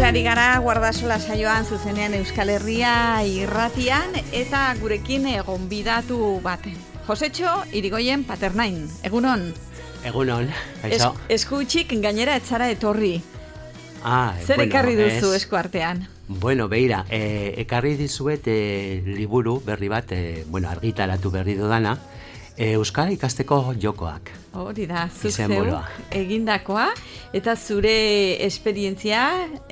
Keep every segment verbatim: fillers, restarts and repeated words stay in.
ari gara Guardasola saioan zuzenean Euskal Herria irratian eta gurekin gonbidatu baten. Josetxo Irigoyen Paternain, egunon? Egunon, kaixo. Es, eskutsik gainera etzara etorri. Ah, Zer bueno, ekarri duzu es... esku artean? Bueno, beira, eh, ekarri dizuet eh, liburu berri bat, eh, bueno, argitaratu berri dudana, eh, Euskara ikasteko jokoak. Hori da, zuk zeuk egindakoa, eta zure esperientzia,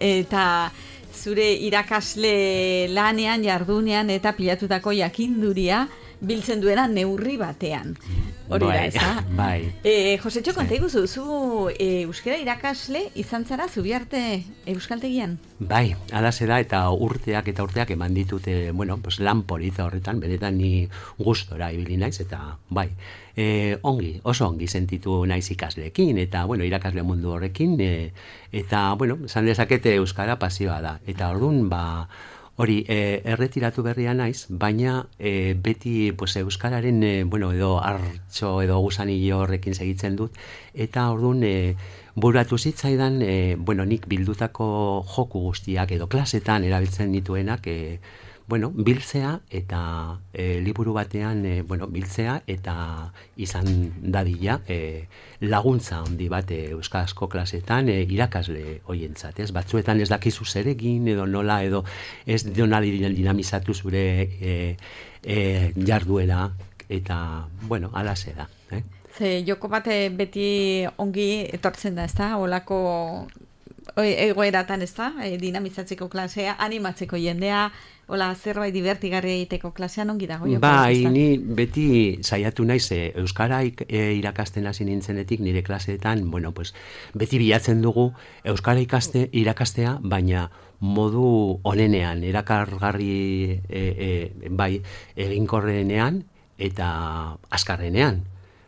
eta zure irakasle lanean, jardunean, eta pilatutako jakinduria biltzen duena neurri batean. Hori da, ez da? Bai. E, Josetxo, konta iguzu, zu e, euskara irakasle izan zara zubiarte euskaltegian? Bai, alase da, eta urteak eta urteak eman ditute, bueno, pues lan polita horretan, benetan ni gustora ibili naiz, eta bai, e, ongi, oso ongi sentitu naiz ikasleekin, eta, bueno, irakasle mundu horrekin, e, eta, bueno, esan dezakete euskara pasioa da, eta orduan, ba, hori, e, erretiratu berria naiz, baina e, beti pues, euskararen, e, bueno, edo hartxo edo gusanillo horrekin segitzen dut, eta orduan e, buratu zitzaidan, e, bueno, nik bildutako joku guztiak edo klasetan erabiltzen dituenak, e, bueno, biltzea eta e, liburu batean, e, bueno, biltzea eta izan dadila e, laguntza handi bat e, euskarazko klasetan e, irakasle hoientzat, ez? Batzuetan ez dakizu zerekin edo nola edo ez donali dinamizatu zure e, e, jarduera eta, bueno, alase da, eh? Ze joko bate beti ongi etortzen da, ez da? Olako egoeratan, ez da? E, dinamizatzeko klasea, animatzeko jendea, hola, zerbait divertigarria egiteko klasean ongi dago. Bai, ni beti saiatu naiz e, euskara ik, e, irakasten hasi nintzenetik nire klaseetan, bueno, pues, beti bilatzen dugu euskara ikaste irakastea, baina modu onenean, erakargarri e, e, bai, eginkorrenean eta azkarrenean.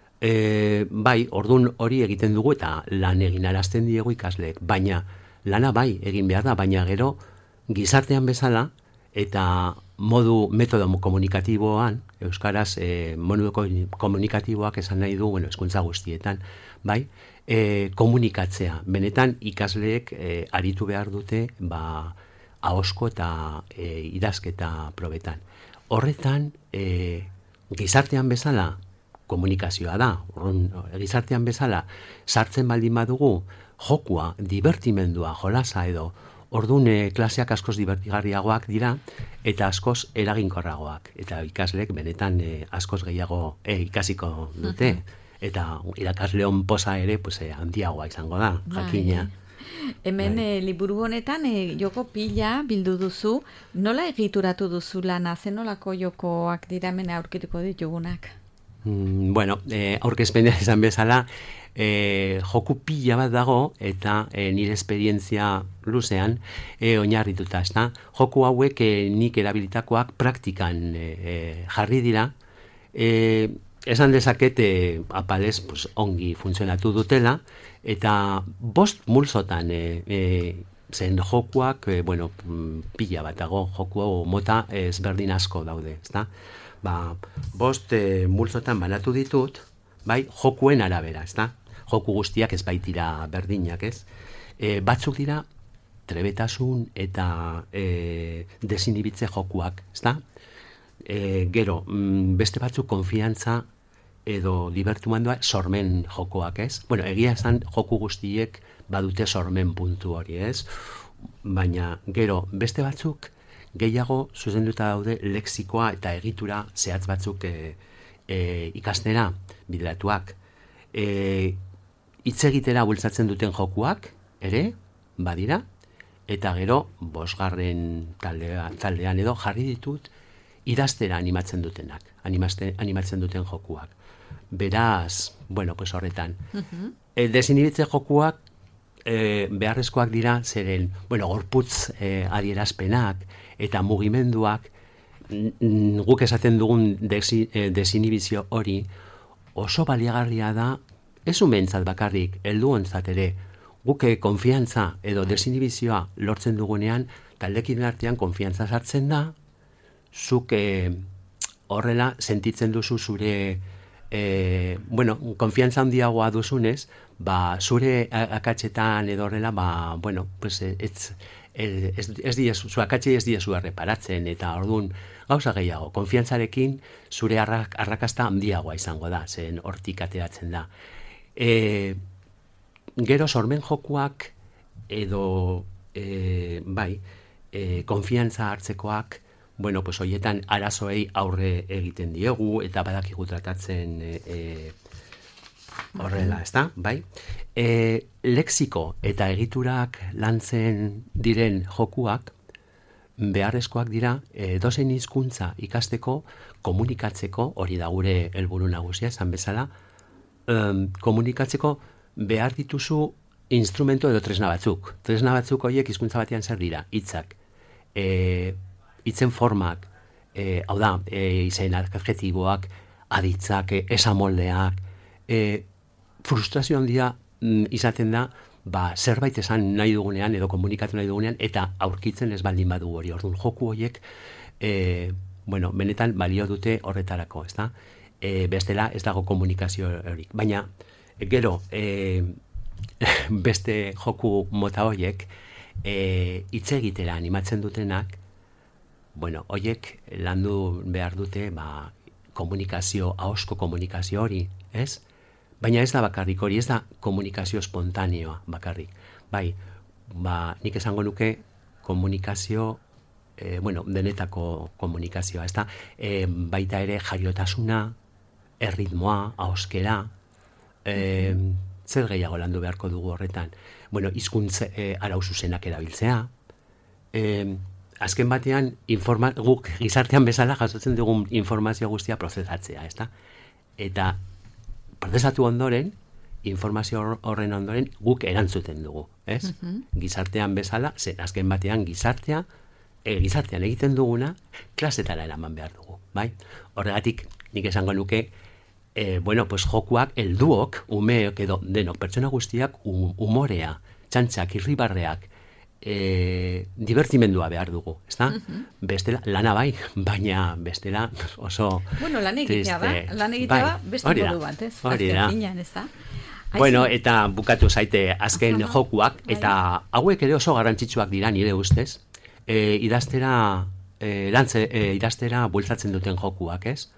E, bai, ordun hori egiten dugu eta lan egin arazten diegu ikasleek, baina lana bai egin behar da, baina gero gizartean bezala eta modu metodo komunikatiboan, euskaraz e, modu komunikatiboak esan nahi du, bueno, hezkuntza guztietan, bai, e, komunikatzea. Benetan ikasleek e, aritu behar dute, ba, ahosko eta e, idazketa probetan. Horretan, e, gizartean bezala, komunikazioa da, gizartean bezala, sartzen baldin badugu, jokua, divertimendua, jolasa edo, orduan klaseak askoz divertigarriagoak dira, eta askoz eraginkorragoak. Eta ikasleek benetan e, askoz gehiago e, ikasiko dute. Uh-huh. Eta irakasleon posa ere pues, e, handiagoa izango da, jakina. Hemen e, liburu honetan e, joko pila bildu duzu, nola egituratu duzu lana, zenolako jokoak dira hemen aurkituko ditugunak? Mm, bueno, e, aurkezpena izan bezala, E, joku pila bat dago eta e, nire esperientzia luzean e, oinarrituta, ezta? Joku hauek e, nik erabilitakoak praktikan e, e, jarri dira. E, esan dezakete apalez pues, ongi funtzionatu dutela eta bost multzotan e, e, zen jokuak, e, bueno, pila bat dago, joku mota ezberdin asko daude, ezta? Ba, bost e, multzotan banatu ditut, bai, jokuen arabera, ezta? Joku guztiak ez baitira berdinak, ez? E, batzuk dira trebetasun eta e, desinibitze jokuak, ezta? E, gero, beste batzuk konfiantza edo divertumendua sormen jokoak, ez? Bueno, egia esan joku guztiek badute sormen puntu hori, ez? Baina, gero, beste batzuk gehiago zuzenduta daude lexikoa eta egitura zehatz batzuk e, e, ikastera bideratuak. E, hitz egitera bultzatzen duten jokuak, ere, badira, eta gero, bosgarren taldea, taldean edo jarri ditut, idaztera animatzen dutenak, animaste, animatzen duten jokuak. Beraz, bueno, pues horretan. Uh-huh. E, desinibitze jokuak e, beharrezkoak dira, zeren, bueno, gorputz e, adierazpenak eta mugimenduak, n- guk esaten dugun desi, e, desinibizio hori, oso baliagarria da, ez umentzat bakarrik, heldu ontzat ere, guke konfiantza edo desinibizioa lortzen dugunean, taldekin artean konfiantza sartzen da, zuk e, horrela sentitzen duzu zure, e, bueno, konfiantza handiagoa duzunez, ba, zure akatsetan edo horrela, ba, bueno, pues, ez, ez, ez diezu, zuakatxe ez diezu erreparatzen, eta orduan gauza gehiago, konfiantzarekin zure arrak, arrakasta handiagoa izango da, zen hortik ateratzen da. E, gero sormen jokuak edo e, bai, e, konfiantza hartzekoak, bueno, pues hoietan arazoei aurre egiten diegu, eta badakigu tratatzen e, e, horrela, ez da, bai? E, lexiko eta egiturak lantzen diren jokuak, beharrezkoak dira, e, dozein hizkuntza ikasteko, komunikatzeko, hori da gure helburu nagusia, esan bezala, um, komunikatzeko behar dituzu instrumento edo tresna batzuk. Tresna batzuk horiek hizkuntza batean zer dira, hitzak, e, hitzen formak, e, hau da, e, izen adjektiboak, aditzak, e, esamoldeak, e, frustrazio handia mm, izaten da, ba, zerbait esan nahi dugunean edo komunikatu nahi dugunean eta aurkitzen ez baldin badu hori. Orduan joku horiek e, bueno, benetan balio dute horretarako, ezta? E, bestela ez dago komunikazio hori. Baina gero e, beste joku mota horiek e, hitz egitera animatzen dutenak, bueno, horiek landu behar dute ba, komunikazio, ahozko komunikazio hori, ez? Baina ez da bakarrik hori, ez da komunikazio espontaneoa bakarrik. Bai, ba, nik esango nuke komunikazio, e, bueno, denetako komunikazioa, ez da, e, baita ere jaiotasuna, erritmoa, ahozkera, e, zer gehiago landu beharko dugu horretan. Bueno, hizkuntza e, arau zuzenak erabiltzea, e, azken batean, informa, guk gizartean bezala jasotzen dugun informazio guztia prozesatzea, ez da? Eta prozesatu ondoren, informazio horren ondoren, guk erantzuten dugu, ez? Uh-huh. Gizartean bezala, zen azken batean gizartea, e, gizartean egiten duguna, klasetara eraman behar dugu, bai? Horregatik, nik esango nuke, e, bueno, pues jokuak, helduok, umeok edo denok, pertsona guztiak umorea, txantxak, irribarreak, e, divertimendua behar dugu, ezta? Uh-huh. Bestela, lana bai, baina bestela oso... Bueno, lan egitea da, lan egitea da, bai, beste modu bat, ez? Azken finean, ez da? Bueno, eta bukatu zaite azken uh-huh. jokuak, eta hauek ere oso garrantzitsuak dira nire ustez, e, idaztera, e, lantze, e, idaztera bultzatzen duten jokuak, ez?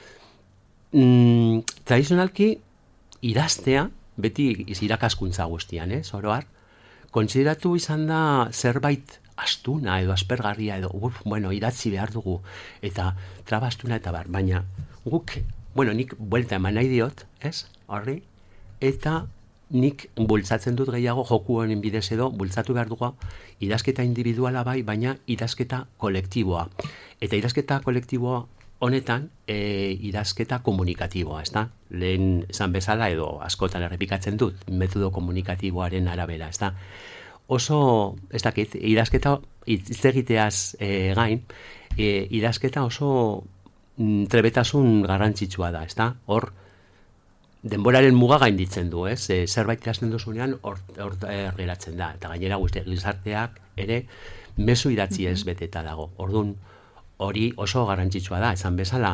Mm, tradizionalki, idaztea, beti irakaskuntza guztian, ez? Oroar, kontsideratu izan da zerbait astuna edo aspergarria edo, uf, bueno, idatzi behar dugu, eta trabastuna eta bar, baina guk, bueno, nik buelta eman nahi diot, ez, horri, eta nik bultzatzen dut gehiago joku honen bidez edo, bultzatu behar dugu idazketa individuala bai, baina idazketa kolektiboa. Eta idazketa kolektiboa honetan, e, idazketa komunikatiboa, ez da? Lehen esan bezala edo askotan errepikatzen dut, metodo komunikatiboaren arabera, ez da? Oso, ez dakit, idazketa hitz egiteaz e, gain, e, idazketa oso mm, trebetasun garrantzitsua da, ez da? Hor, denboraren muga gainditzen du, ez? E, zerbait idazten duzunean hor, hor geratzen da, eta gainera guztiak gizarteak ere mezu idatzi ez beteta dago. Orduan, hori oso garrantzitsua da, esan bezala,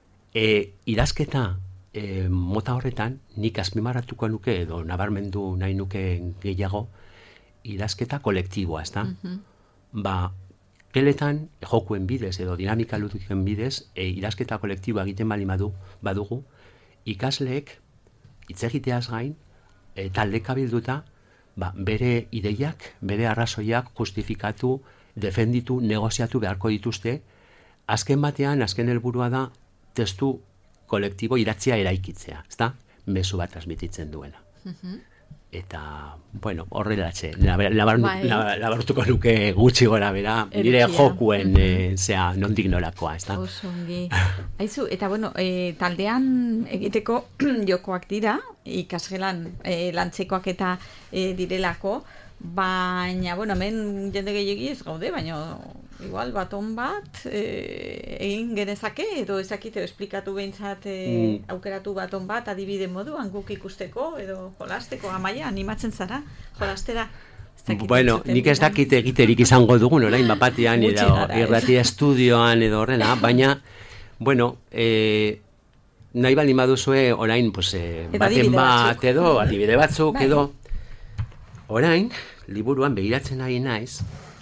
e, idazketa e, mota horretan, nik azpimarratuko nuke edo nabarmendu nahi nuke gehiago, idazketa kolektiboa, ez da? Uh-huh. Ba, geletan, jokuen bidez edo dinamika ludiken bidez, e, idazketa kolektiboa egiten bali badu, badugu, ikasleek hitz egiteaz gain, e, taldeka bilduta, ba, bere ideiak, bere arrazoiak justifikatu, defenditu, negoziatu beharko dituzte, azken batean, azken helburua da, testu kolektibo iratzia eraikitzea, ezta? Mezu bat transmititzen duena. Uh-huh. Eta, bueno, horrelatxe, labartuko nuke gutxi gora bera, nire jokuen, uh-huh. e, zea, nondik norakoa, ezta? Osongi. Aizu, eta bueno, e, taldean egiteko jokoak dira, ikasgelan e, lantzekoak eta e, direlako, baina, bueno, hemen jende gehiagi ez gaude, baina igual baton bat e, egin genezake, edo ezakite esplikatu behintzat e, mm. aukeratu baton bat adibide moduan guk ikusteko, edo jolasteko, Amaia, animatzen zara, jolastera? Bueno, nik ez dakit egiterik izango dugun, orain bapatean, edo irratia estudioan edo horrela, baina, bueno, e, nahi bali baduzue orain, pues, e, baten bat edo, adibide batzuk edo, orain, liburuan begiratzen ari naiz,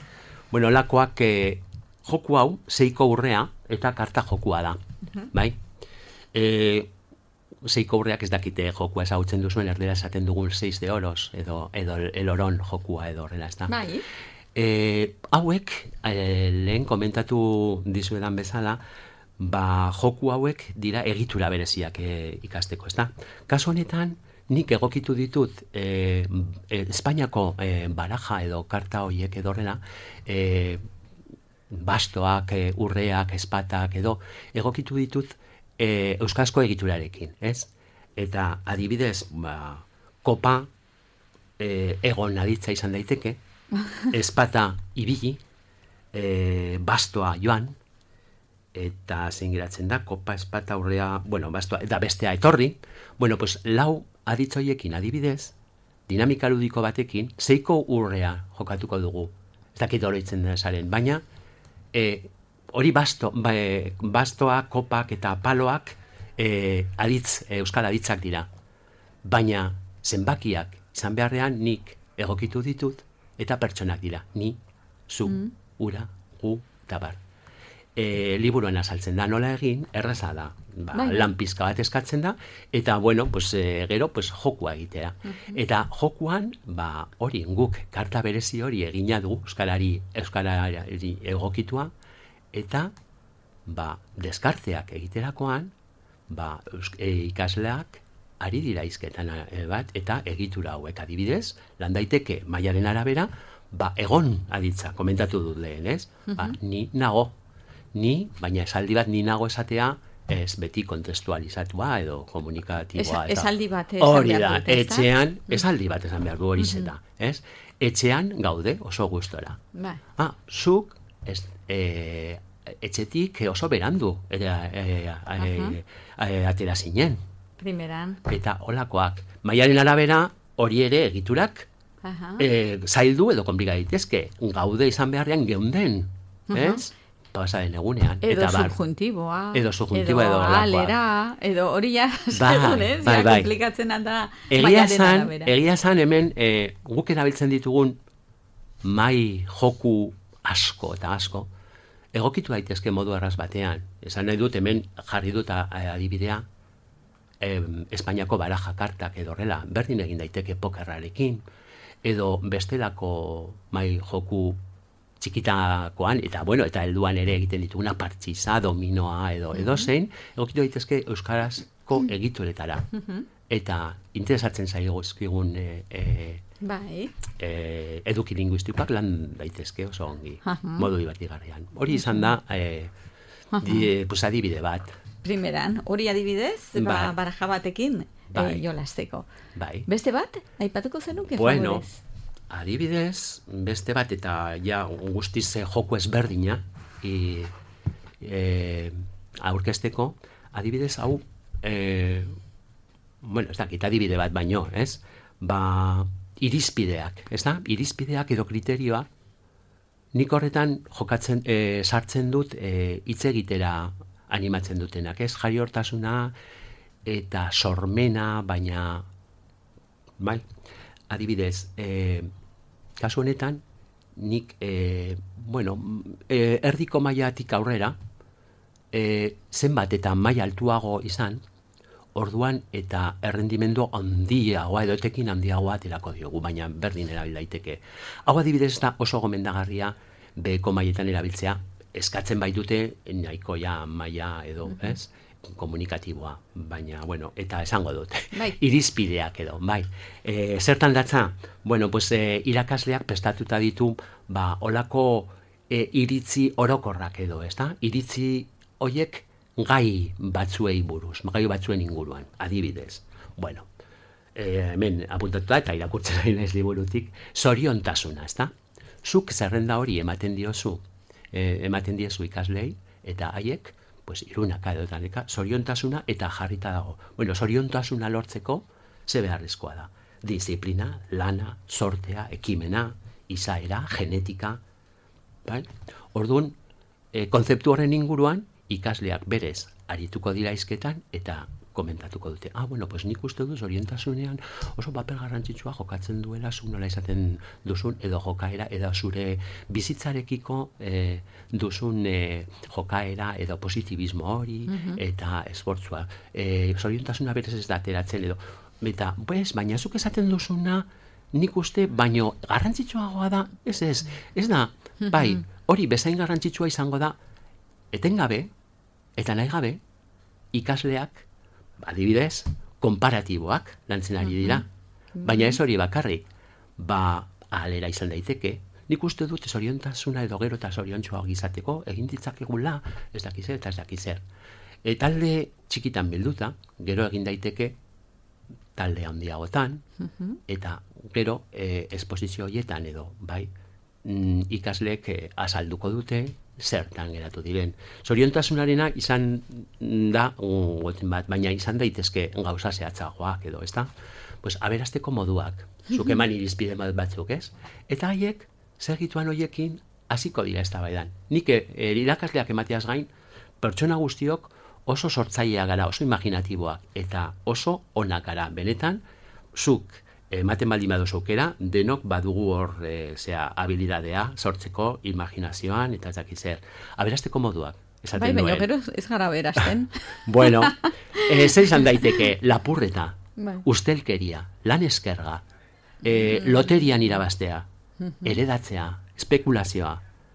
Bueno, lakoak e, joku hau, seiko urrea eta karta jokua da, uh-huh. bai? E, seiko urreak ez dakite jokua ezagutzen duzuen, erdera esaten dugun seis de oros, edo, edo el oron jokua edo horrela, ez da? Bai. E, hauek, e, lehen komentatu dizuedan bezala, ba, joku hauek dira egitura bereziak e, ikasteko, ez da? Kasu honetan, nik egokitu ditut e, e, Espainiako e, baraja edo karta horiek edo horrela, e, bastoak, e, urreak, espatak edo, egokitu ditut e, euskarazko egiturarekin, ez? Eta adibidez, ba, kopa e, egon aditza izan daiteke, espata ibili, e, bastoa joan, eta zein geratzen da, kopa, espata, urrea, bueno, bastoa, eta bestea etorri, bueno, pues lau aditzoiekin adibidez, dinamika ludiko batekin, seiko urrea jokatuko dugu. Ez dakit oroitzen denazaren, baina e, hori basto, ba, e, bastoa, kopak eta paloak e, aditz, e, euskal aditzak dira. Baina zenbakiak izan beharrean nik egokitu ditut eta pertsonak dira. Ni, zu, mm. ura, gu, eta bar. E, liburuan azaltzen da nola egin, erraza da. Ba, bai. Lan pizka bat eskatzen da, eta, bueno, pues, e, gero, pues, jokua egitea. Uh-huh. Eta jokuan, ba, hori, guk, karta berezi hori egina du, euskarari, euskarari egokitua, eta, ba, deskartzeak egiterakoan, ba, e, ikasleak, ari dira izketan e, bat, eta egitura hauek adibidez, lan daiteke mailaren arabera, ba, egon aditza, komentatu dut lehen, ez? Uh-huh. Ba, ni nago, ni, baina esaldi bat ni nago esatea, ez beti kontestualizatua edo komunikatiboa. Es, esaldi bat esan hori da, etxean, esaldi bat esan behar du hori zeta, ez? Etxean gaude oso gustora. Bai. Ah, zuk ez, e, etxetik oso berandu e, e, e, e, atera zinen. Primeran. Eta holakoak. Mailaren arabera hori ere egiturak e, zaildu edo konplika daitezke. Gaude izan beharrean geunden, uh-huh. ez? Pasaren egunean. Edo eta subjuntiboa. Edo subjuntiboa edo alakoa. Alera, edo hori ja, bai, segun, ez? Bai, ja, bai. komplikatzen da egia zan, egia zan hemen e, guk erabiltzen ditugun mai joku asko eta asko, egokitu daitezke modu erraz batean. Esan nahi dut hemen jarri dut adibidea em, Espainiako baraja kartak edo horrela, berdin egin daiteke pokerrarekin, edo bestelako mai joku txikitakoan, eta bueno, eta helduan ere egiten dituguna partxiza, dominoa edo edo zein, egokitu daitezke euskarazko egituretara. Eta interesatzen zaigu ezkigun e, e, bai. e, eduki linguistikoak lan daitezke oso ongi, modu divertigarrian. Hori izan da, e, di, pues adibide bat. Primeran, hori adibidez, ba, baraja batekin bai. e, jolasteko. Bai. Beste bat, aipatuko zenuke bueno, favorez? Adibidez, beste bat eta ja guztiz joko ezberdina e, e, aurkezteko, adibidez hau, e, bueno, ez dakit adibide bat baino, ez? Ba, irizpideak, ez da? Irizpideak edo kriterioa, nik horretan jokatzen, e, sartzen dut e, hitz egitera animatzen dutenak, ez? Jari hortasuna eta sormena, baina, bai, adibidez, e, kasu honetan, nik, e, bueno, e, erdiko mailatik aurrera, e, zenbat eta maila altuago izan, orduan eta errendimendu handiagoa edo etekin handiagoa aterako diogu, baina berdin erabil daiteke. Hau adibidez da oso gomendagarria beheko mailetan erabiltzea, eskatzen baitute nahikoa maila edo, uh-huh. ez? Komunikatiboa, baina, bueno, eta esango dut, bai. Irizpideak edo, bai. E, zertan datza? Bueno, pues, e, irakasleak prestatuta ditu, ba, olako e, iritzi orokorrak edo, ez da? Iritzi hoiek gai batzuei buruz, gai batzuen inguruan, adibidez. Bueno, e, hemen apuntatuta eta irakurtzen ari naiz liburutik, zoriontasuna, ez da? Zuk zerrenda hori ematen diozu, e, ematen diezu ikaslei, eta haiek, pues irunaka edo taneka, zoriontasuna eta jarrita dago. Bueno, zoriontasuna lortzeko, ze beharrezkoa da. Disiplina, lana, sortea, ekimena, izaera, genetika. Bai? Orduan, e, kontzeptu horren inguruan, ikasleak berez arituko dira hizketan eta komentatuko dute. Ah, bueno, pues nik uste duz orientasunean oso papel garrantzitsua jokatzen duela zu nola izaten duzun edo jokaera edo zure bizitzarekiko eh, duzun eh, jokaera edo positibismo hori mm-hmm. eta esfortzua. Eh, orientasuna berez ez da ateratzen edo eta, pues, baina zuk esaten duzuna nik uste, baino garrantzitsuagoa da, ez ez, ez da, bai, hori bezain garrantzitsua izango da, etengabe eta nahi gabe ikasleak adibidez, konparatiboak lantzen ari dira. Baina ez hori bakarrik, ba, alera izan daiteke, nik uste dut zoriontasuna edo gero eta zoriontsuak izateko, egin ditzakegula, ez dakizer eta ez dakizer. E, talde txikitan bilduta, gero egin daiteke, talde handiagotan, eta gero e, esposizio horietan edo, bai, mm, ikasleek e, azalduko dute, zertan geratu diren. Zoriontasunarena izan da, uh, bat, baina izan daitezke gauza zehatzagoak edo, ez da? Pues, aberasteko moduak, zuk eman irizpide batzuk, ez? Eta haiek, segituan hoiekin, hasiko dira ez da baidan. Nik e, irakasleak emateaz gain, pertsona guztiok oso sortzailea gara, oso imaginatiboak, eta oso onak gara. Benetan, zuk, ematen baldin baduzukera, denok badugu hor e, zea, habilidadea sortzeko imaginazioan eta ez dakit zer. Aberasteko moduak, esaten bai, duen. Bai, baina gero ez gara aberasten. Bueno, e, zer izan daiteke, lapurreta, bai. Ustelkeria, lan eskerga, e, mm. loterian irabaztea, heredatzea, espekulazioa.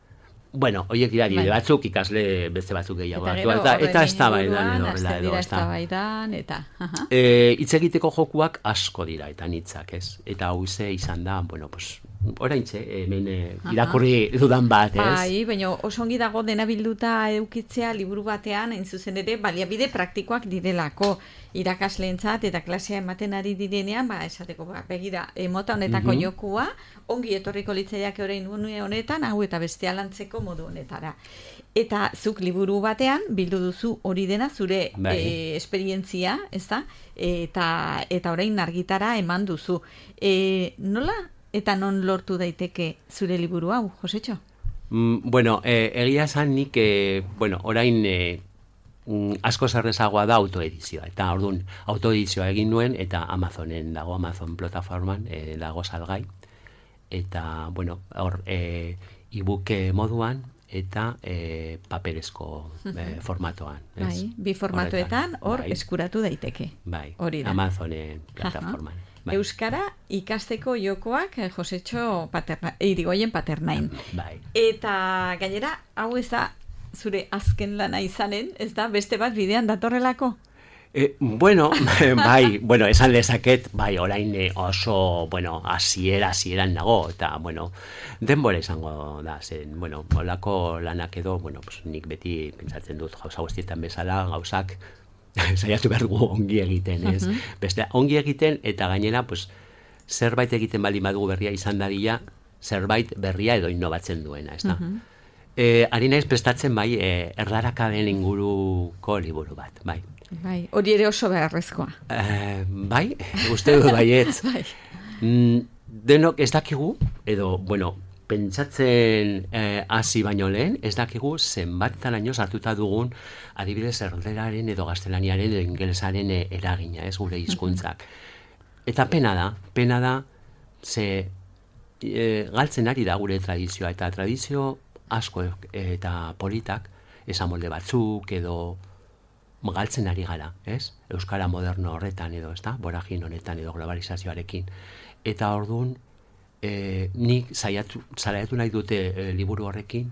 Bueno, horiek dira adibide bai. Batzuk, ikasle beste batzuk gehiago. Eta gero, eta, eta ez da baidan edo, horrela edo. Ez da baidan, eta... E, hitz egiteko jokuak asko dira, eta nitzak, ez? Eta hau ze izan da, bueno, pues, oraintxe, hemen irakurri dudan bat, ez? Bai, baina oso ongi dago dena bilduta eukitzea liburu batean, hain zuzen ere, baliabide praktikoak direlako irakasleentzat eta klasea ematen ari direnean, ba, esateko, ba, begira, mota honetako mm-hmm. jokua, ongi etorriko litzaiak orain une honetan, hau eta bestea lantzeko modu honetara. Eta zuk liburu batean, bildu duzu hori dena, zure bai. e, esperientzia, ez da? Eta, eta orain argitara eman duzu. E, nola eta non lortu daiteke zure liburu hau, Josetxo? Mm, bueno, eh, egia esan nik, eh, bueno, orain... Eh, Mm, asko zerrezagoa da autoedizioa, eta orduan autoedizioa egin nuen eta Amazonen dago, Amazon plataforman e, dago salgai, eta bueno, hor e, e-book moduan eta e, paperezko e, formatoan. Ez? Bai, bi formatoetan hor bai. Eskuratu daiteke. Bai, hori da. Amazonen plataforman. Bai. Euskara ikasteko jokoak Josetxo Paterna, Irigoyen Paternain. Bai. Eta gainera, hau ez da zure azken lana izanen, ez da, beste bat bidean datorrelako? E, bueno, bai, bueno, esan lezaket, bai, orain oso, bueno, asiera, asieran nago, eta, bueno, denbora izango da, zen, bueno, olako lanak edo, bueno, pues, nik beti pentsatzen dut, gauza guztietan bezala, gauzak, saiatu behar dugu ongi egiten, ez? Uh-huh. Beste, ongi egiten, eta gainera, pues, zerbait egiten baldin badugu berria izan dadila, zerbait berria edo innovatzen duena, ez da? Uh-huh. Eh, ari naiz prestatzen bai eh, erdarakaden inguruko liburu bat, bai. Bai, hori ere oso beharrezkoa. Eh, bai, uste du baietz. Bai. Mm, denok ez dakigu, edo, bueno, pentsatzen eh, hasi baino lehen, ez dakigu zenbataraino sartuta dugun adibidez erderaren edo gaztelaniaren edo ingelesaren eh, eragina, ez gure hizkuntzak. Eta pena da, pena da, ze eh, galtzen ari da gure tradizioa, eta tradizio asko eta politak, esamolde batzuk edo galtzen ari gara, ez? Euskara moderno horretan edo, ez da? Boragin honetan edo globalizazioarekin. Eta orduan, e, nik saiatu, saiatu nahi dute e, liburu horrekin,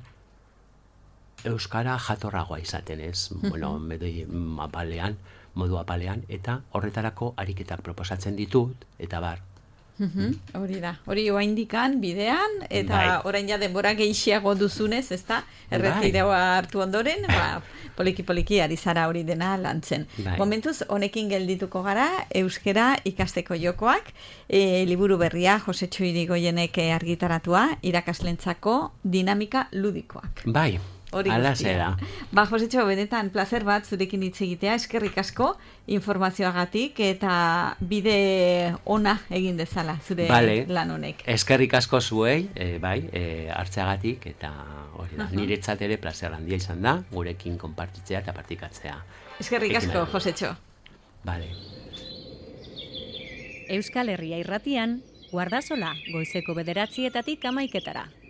Euskara jatorragoa izaten, ez? Mm-hmm. Bueno, medoi apalean, modu apalean, eta horretarako ariketak proposatzen ditut, eta bar. Mm-hmm. Hori da, hori oa indikan bidean, eta bai. Orain ja denbora gehiago duzunez, ez da, erretireoa hartu ondoren, ba, poliki-poliki ari zara hori dena lantzen. Bai. Momentuz, honekin geldituko gara, euskera ikasteko jokoak, e, liburu berria, Josetxo Irigoyenek argitaratua, irakaslentzako dinamika ludikoak. Bai. Ala zera. Ba, Josetxo, benetan, placer bat zurekin hitz egitea, eskerrik asko informazioagatik eta bide ona egin dezala zure vale. Lan honek. Eskerrik asko zuei, e, bai, e, hartzeagatik eta hori da, uh-huh. Niretzat ere placer handia izan da, gurekin konpartitzea eta partikatzea. Eskerrik asko, Josetxo. Bale. Euskal Herria Irratian, Guardasola, goizeko bederatzietatik amaiketara.